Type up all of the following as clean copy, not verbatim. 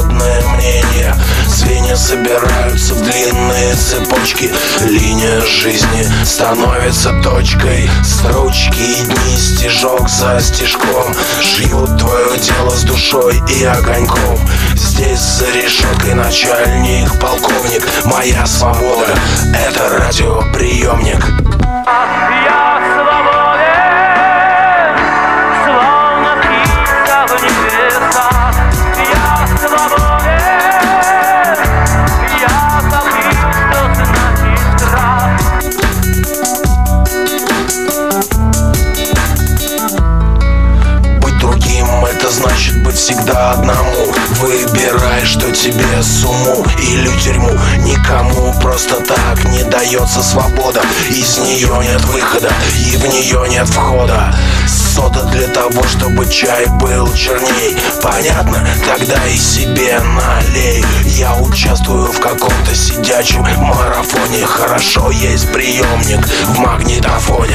народное мнение. Звенья собираются в длинные цепочки. Линия жизни становится точкой. Строчки и дни, стежок за стежком, шьют твое дело с душой и огоньком. Здесь за решеткой начальник, полковник. Моя свобода — это радиоприемник. Значит быть всегда одному. Выбирай, что тебе с уму или тюрьму. Никому просто так не дается свобода. Из нее нет выхода и в нее нет входа. Сода для того, чтобы чай был черней. Понятно? Тогда и себе налей. Я участвую в каком-то сидячем марафоне. Хорошо, есть приемник в магнитофоне.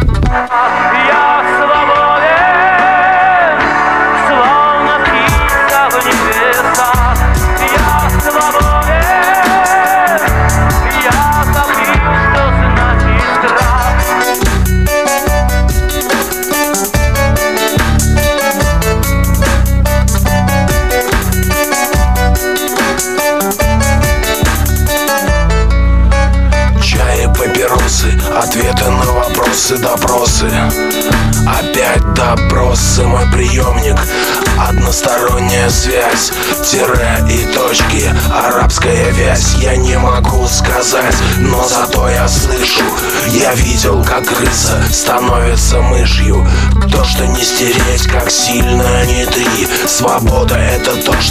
Ответы на вопросы, допросы. Опять допросы, мой приемник. Односторонняя связь, тире и точки, арабская вязь. Я не могу сказать, но зато я слышу. Я видел, как крыса становится мышью. То, что не стереть, как сильно не ты. Свобода — это то,